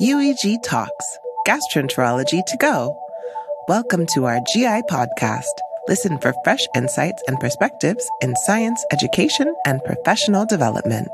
UEG Talks, Gastroenterology to Go. Welcome to our GI podcast. Listen for fresh insights and perspectives in science, education, and professional development.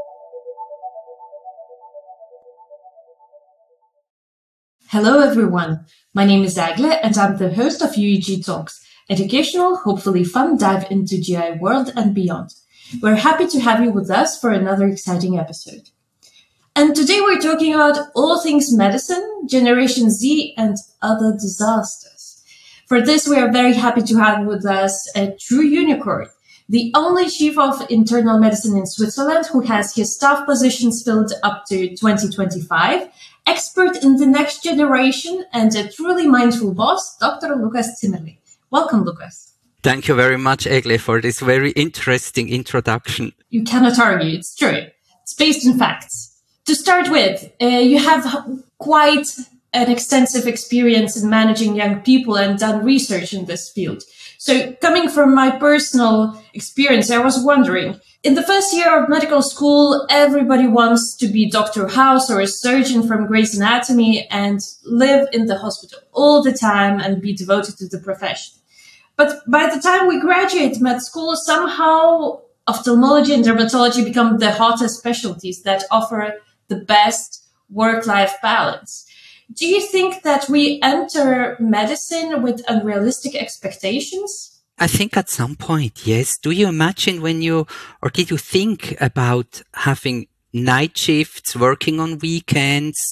Hello everyone, my name is Agle and I'm the host of UEG Talks, educational, hopefully fun dive into GI world and beyond. We're happy to have you with us for another exciting episode. And today we're talking about all things medicine, Generation Z and other disasters. For this, we are very happy to have with us a true unicorn, the only chief of internal medicine in Switzerland who has his staff positions filled up to 2025, expert in the next generation and a truly mindful boss, Dr. Lukas Zimmerli. Welcome, Lukas. Thank you very much, Egle, for this very interesting introduction. You cannot argue, it's true. It's based on facts. To start with, you have quite an extensive experience in managing young people and done research in this field. So coming from my personal experience, I was wondering, in the first year of medical school, everybody wants to be Dr. House or a surgeon from Grey's Anatomy and live in the hospital all the time and be devoted to the profession. But by the time we graduate med school, somehow ophthalmology and dermatology become the hottest specialties that offer the best work-life balance. Do you think that we enter medicine with unrealistic expectations? I think at some point, yes. Do you imagine did you think about having night shifts, working on weekends,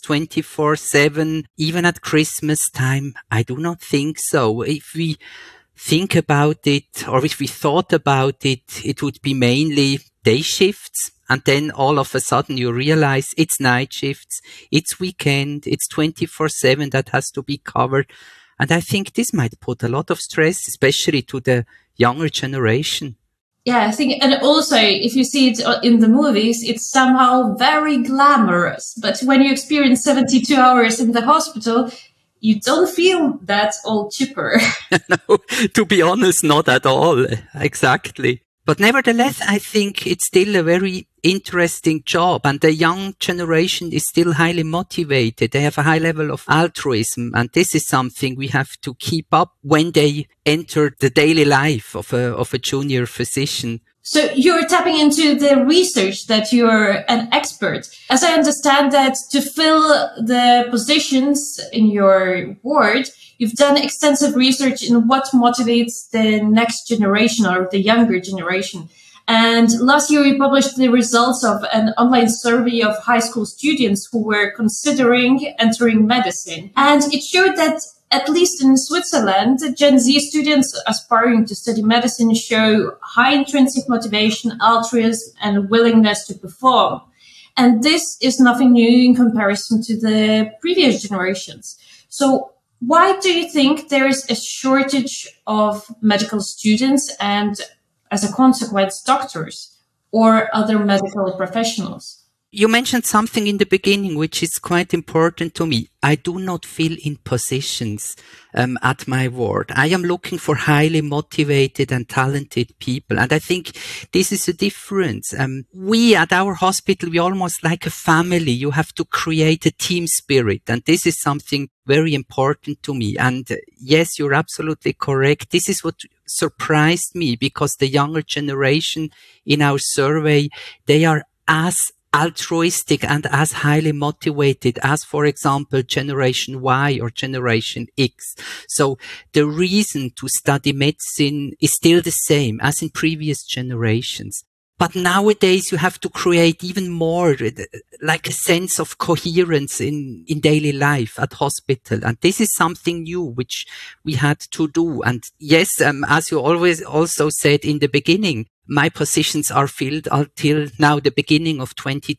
24/7, even at Christmas time? I do not think so. If we think about it, or if we thought about it, it would be mainly day shifts. And then all of a sudden you realize it's night shifts, it's weekend, it's 24/7 that has to be covered. And I think this might put a lot of stress, especially to the younger generation. Yeah, I think, and also if you see it in the movies, it's somehow very glamorous. But when you experience 72 hours in the hospital, you don't feel that all chipper. No, to be honest, not at all. Exactly. But nevertheless, I think it's still a very interesting job, and the young generation is still highly motivated. They have a high level of altruism, and this is something we have to keep up when they enter the daily life of a junior physician. So you're tapping into the research that you're an expert. As I understand that to fill the positions in your ward, you've done extensive research in what motivates the next generation or the younger generation. And last year, we published the results of an online survey of high school students who were considering entering medicine. And it showed that, at least in Switzerland, Gen Z students aspiring to study medicine show high intrinsic motivation, altruism, and willingness to perform. And this is nothing new in comparison to the previous generations. So why do you think there is a shortage of medical students and, as a consequence, doctors or other medical professionals? You mentioned something in the beginning which is quite important to me. I do not fill in positions at my ward. I am looking for highly motivated and talented people. And I think this is a difference. We at our hospital, we almost like a family. You have to create a team spirit. And this is something very important to me. And yes, you're absolutely correct. This is what surprised me, because the younger generation in our survey, they are as altruistic and as highly motivated as, for example, Generation Y or Generation X. So the reason to study medicine is still the same as in previous generations. But nowadays you have to create even more, like a sense of coherence in daily life at hospital. And this is something new which we had to do. And yes, as you always also said in the beginning, my positions are filled until now the beginning of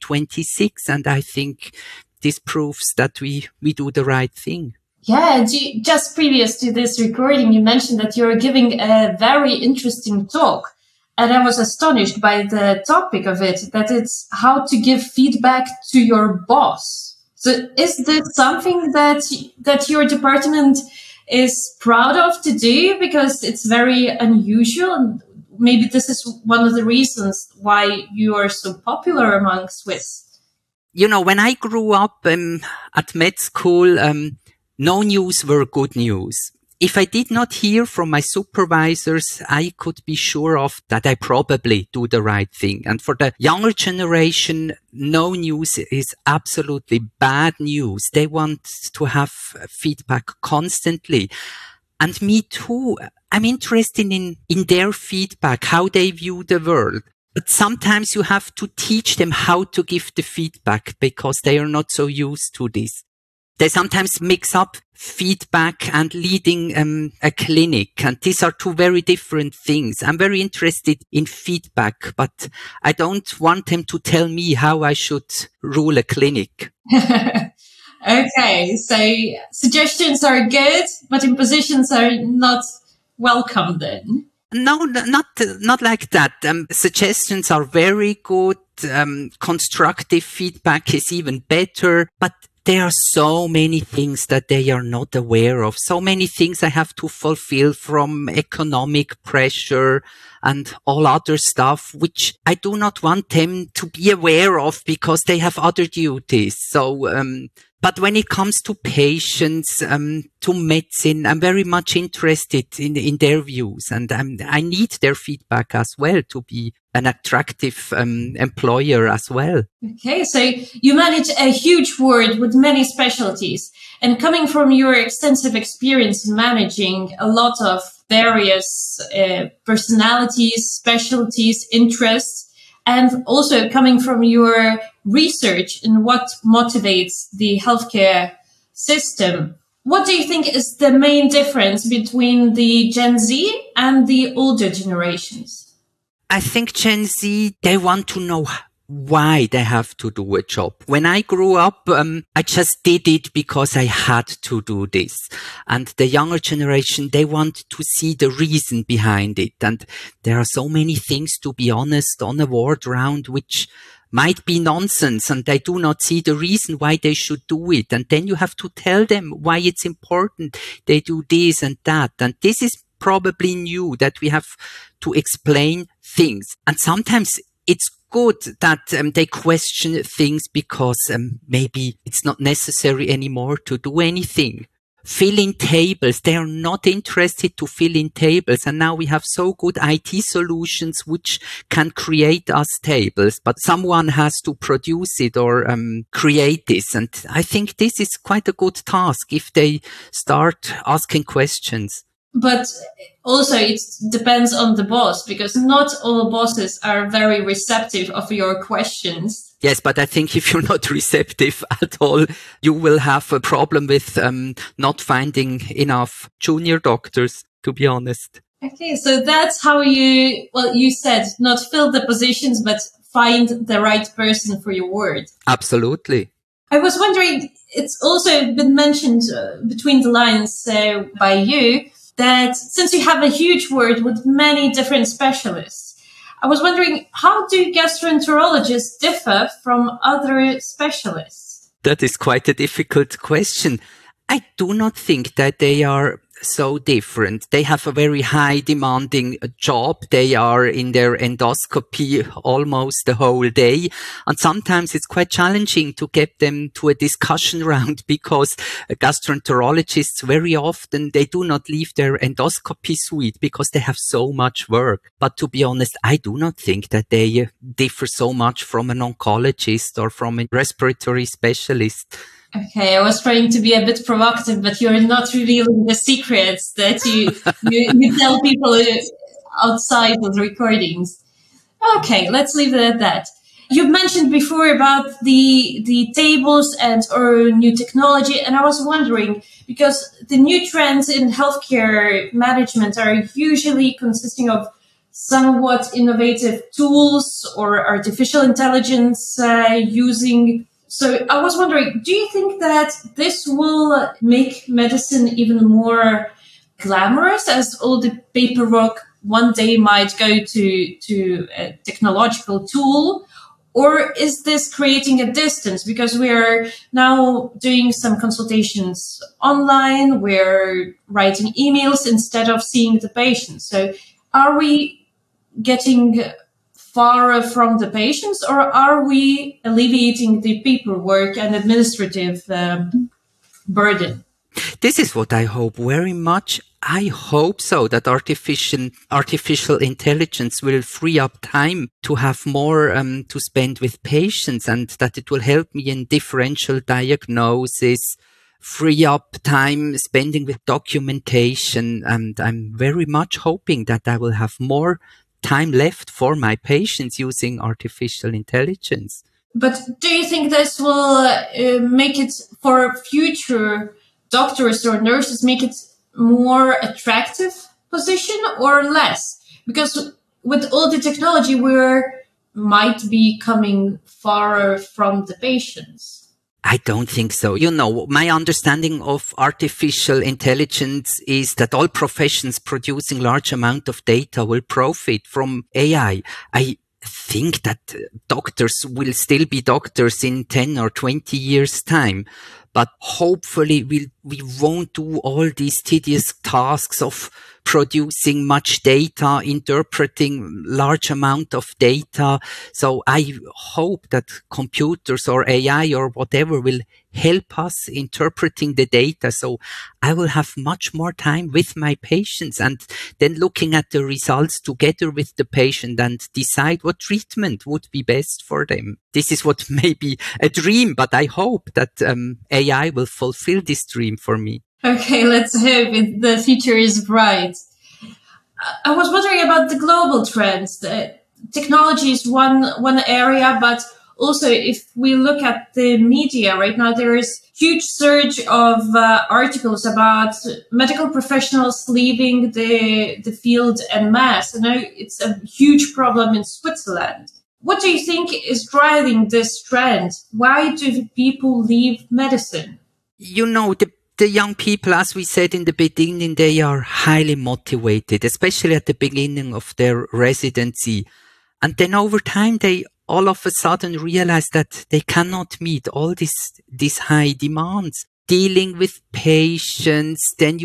2026. And I think this proves that we do the right thing. Yeah, just previous to this recording, you mentioned that you're giving a very interesting talk. And I was astonished by the topic of it, that it's how to give feedback to your boss. So is this something that your department is proud of to do? Because it's very unusual. And maybe this is one of the reasons why you are so popular among Swiss. When I grew up at med school, no news were good news. If I did not hear from my supervisors, I could be sure of that I probably do the right thing. And for the younger generation, no news is absolutely bad news. They want to have feedback constantly. And me too. I'm interested in their feedback, how they view the world. But sometimes you have to teach them how to give the feedback because they are not so used to this. They sometimes mix up feedback and leading a clinic, and these are two very different things. I'm very interested in feedback, but I don't want them to tell me how I should rule a clinic. Okay, so suggestions are good, but impositions are not welcome then. No, not like that. Suggestions are very good. Constructive feedback is even better, but there are so many things that they are not aware of. So many things I have to fulfill, from economic pressure and all other stuff, which I do not want them to be aware of because they have other duties. So, but when it comes to patients, to medicine, I'm very much interested in their views, and I need their feedback as well to be an attractive employer as well. Okay, so you manage a huge ward with many specialties, and coming from your extensive experience in managing a lot of various personalities, specialties, interests, and also coming from your research in what motivates the healthcare system, what do you think is the main difference between the Gen Z and the older generations? I think Gen Z, they want to know why they have to do a job. When I grew up, I just did it because I had to do this. And the younger generation, they want to see the reason behind it. And there are so many things, to be honest, on a ward round, which might be nonsense, and they do not see the reason why they should do it. And then you have to tell them why it's important. They do this and that. And this is probably new, that we have to explain things. And sometimes it's good that they question things because maybe it's not necessary anymore to do anything. Fill in tables. They are not interested to fill in tables. And now we have so good IT solutions which can create us tables, but someone has to produce it or create this. And I think this is quite a good task if they start asking questions. But also it depends on the boss, because not all bosses are very receptive of your questions. Yes, but I think if you're not receptive at all, you will have a problem with not finding enough junior doctors, to be honest. Okay, so that's how you said not fill the positions, but find the right person for your ward. Absolutely. I was wondering, it's also been mentioned between the lines by you, that since you have a huge ward with many different specialists, I was wondering, how do gastroenterologists differ from other specialists? That is quite a difficult question. I do not think that they are so different. They have a very high demanding job. They are in their endoscopy almost the whole day. And sometimes it's quite challenging to get them to a discussion round because gastroenterologists very often, they do not leave their endoscopy suite because they have so much work. But to be honest, I do not think that they differ so much from an oncologist or from a respiratory specialist. Okay, I was trying to be a bit provocative, but you're not revealing the secrets that you tell people outside of the recordings. Okay, let's leave it at that. You mentioned before about the tables and or new technology, and I was wondering, because the new trends in healthcare management are usually consisting of somewhat innovative tools or artificial intelligence using. So I was wondering, do you think that this will make medicine even more glamorous, as all the paperwork one day might go to a technological tool? Or is this creating a distance? Because we are now doing some consultations online, we're writing emails instead of seeing the patient. So are we getting far from the patients, or are we alleviating the paperwork and administrative burden? This is what I hope very much. I hope so, that artificial intelligence will free up time to have more to spend with patients, and that it will help me in differential diagnosis, free up time spending with documentation. And I'm very much hoping that I will have more time left for my patients using artificial intelligence. But do you think this will make it for future doctors or nurses, make it more attractive position or less? Because with all the technology, we might be coming far from the patients. I don't think so. My understanding of artificial intelligence is that all professions producing large amount of data will profit from AI. I think that doctors will still be doctors in 10 or 20 years' time. But hopefully we won't do all these tedious tasks of producing much data, interpreting large amount of data. So I hope that computers or AI or whatever will help us interpreting the data. So I will have much more time with my patients and then looking at the results together with the patient and decide what treatment would be best for them. This is what may be a dream, but I hope that AI will fulfill this dream for me. Okay, let's hope the future is bright. I was wondering about the global trends. Technology is one area, but also if we look at the media right now, there is huge surge of articles about medical professionals leaving the field en masse. I know it's a huge problem in Switzerland. What do you think is driving this trend? Why do people leave medicine? The young people, as we said in the beginning, they are highly motivated, especially at the beginning of their residency. And then over time, they all of a sudden realize that they cannot meet all these high demands. Dealing with patients, then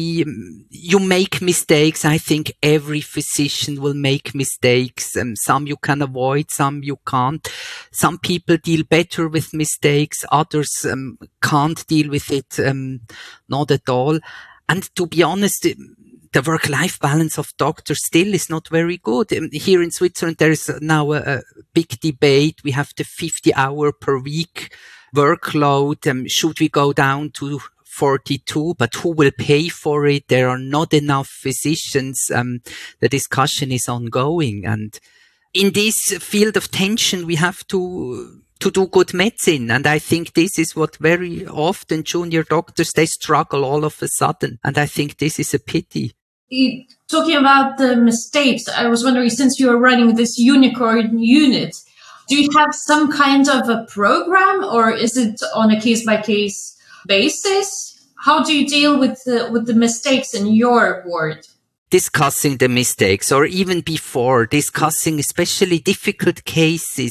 you make mistakes. I think every physician will make mistakes. Some you can avoid, some you can't. Some people deal better with mistakes. Others can't deal with it, not at all. And to be honest, the work-life balance of doctors still is not very good. Here in Switzerland, there is now a big debate. We have the 50-hour per week workload. Should we go down to 42? But who will pay for it? There are not enough physicians. The discussion is ongoing. And in this field of tension, we have to do good medicine. And I think this is what very often junior doctors, they struggle all of a sudden. And I think this is a pity. Talking about the mistakes, I was wondering, since you are running this unicorn unit, do you have some kind of a program, or is it on a case-by-case basis? How do you deal with the mistakes in your ward? Discussing the mistakes, or even before discussing especially difficult cases.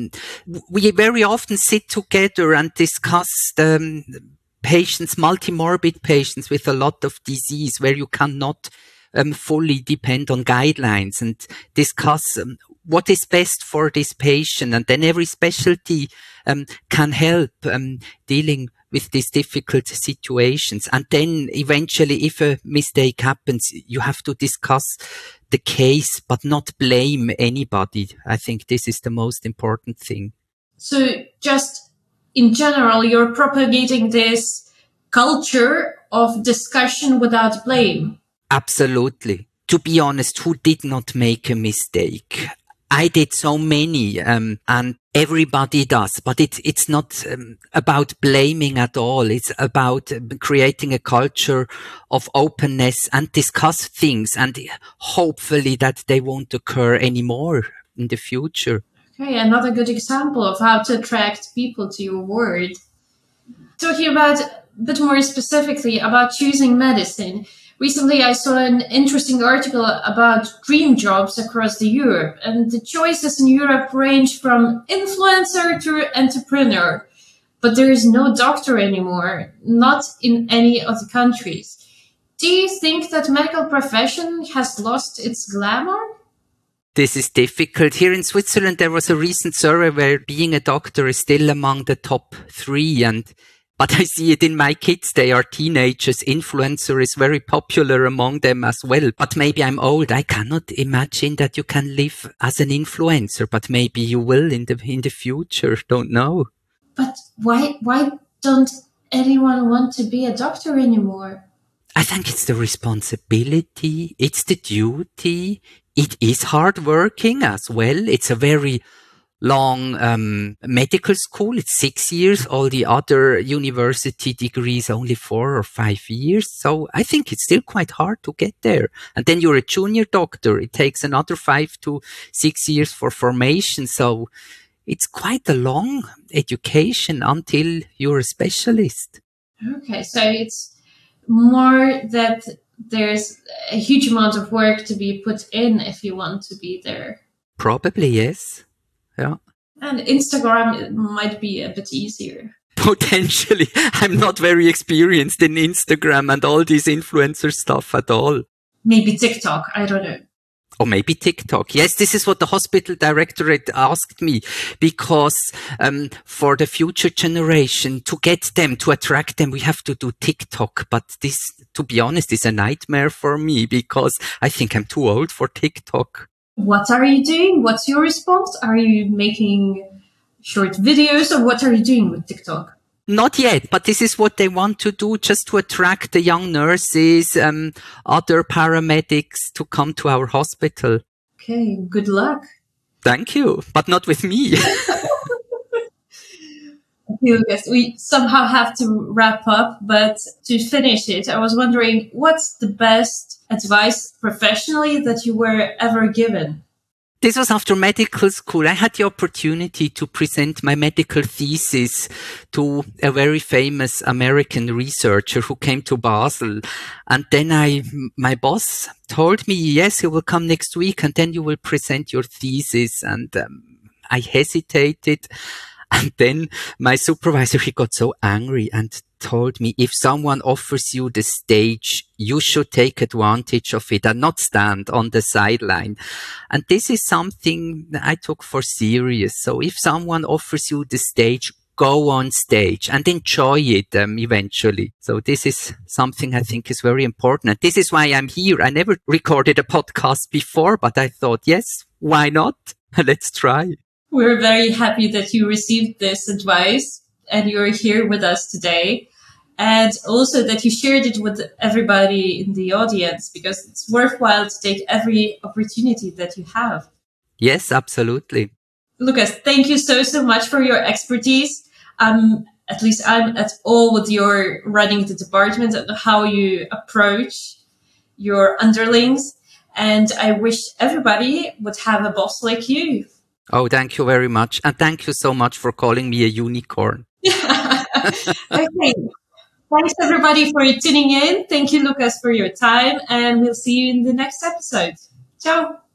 We very often sit together and discuss the patients, multimorbid patients with a lot of disease where you cannot fully depend on guidelines, and discuss what is best for this patient. And then every specialty can help dealing with these difficult situations. And then eventually, if a mistake happens, you have to discuss the case, but not blame anybody. I think this is the most important thing. So just in general, you're propagating this culture of discussion without blame. Absolutely. To be honest, who did not make a mistake? I did so many, and everybody does, but it's not about blaming at all. It's about creating a culture of openness and discuss things, and hopefully that they won't occur anymore in the future. Okay, another good example of how to attract people to your ward. Talking about a bit more specifically about choosing medicine. Recently, I saw an interesting article about dream jobs across Europe, and the choices in Europe range from influencer to entrepreneur. But there is no doctor anymore, not in any of the countries. Do you think that medical profession has lost its glamour? This is difficult. Here in Switzerland, there was a recent survey where being a doctor is still among the top 3. But I see it in my kids. They are teenagers. Influencer is very popular among them as well. But maybe I'm old. I cannot imagine that you can live as an influencer, but maybe you will in the future. Don't know. But why don't anyone want to be a doctor anymore? I think it's the responsibility. It's the duty. It is hard working as well. It's a very long medical school. It's 6 years. All the other university degrees only 4 or 5 years. So I think it's still quite hard to get there. And then you're a junior doctor. It takes another 5 to 6 years for formation. So it's quite a long education until you're a specialist. Okay, so it's more that there's a huge amount of work to be put in if you want to be there. Probably, yes. Yeah. And Instagram might be a bit easier. Potentially. I'm not very experienced in Instagram and all this influencer stuff at all. Maybe TikTok, I don't know. Or maybe TikTok. Yes, this is what the hospital directorate asked me, because for the future generation, to get them, to attract them, we have to do TikTok. But this, to be honest, is a nightmare for me because I think I'm too old for TikTok. What are you doing? What's your response? Are you making short videos or what are you doing with TikTok? Not yet, but this is what they want to do, just to attract the young nurses, other paramedics to come to our hospital. Okay, good luck. Thank you, but not with me. Yes, we somehow have to wrap up, but to finish it, I was wondering, what's the best advice professionally that you were ever given? This was after medical school. I had the opportunity to present my medical thesis to a very famous American researcher who came to Basel. And then my boss told me, yes, you will come next week and then you will present your thesis. And I hesitated. And then my supervisor, he got so angry and told me, if someone offers you the stage, you should take advantage of it and not stand on the sideline. And this is something I took for serious. So if someone offers you the stage, go on stage and enjoy it eventually. So this is something I think is very important. And this is why I'm here. I never recorded a podcast before, but I thought, yes, why not? Let's try. We're very happy that you received this advice and you're here with us today. And also that you shared it with everybody in the audience, because it's worthwhile to take every opportunity that you have. Yes, absolutely. Lucas, thank you so much for your expertise. At least I'm at all with your running the department and how you approach your underlings. And I wish everybody would have a boss like you. Oh, thank you very much. And thank you so much for calling me a unicorn. Okay. Thanks, everybody, for tuning in. Thank you, Lucas, for your time. And we'll see you in the next episode. Ciao.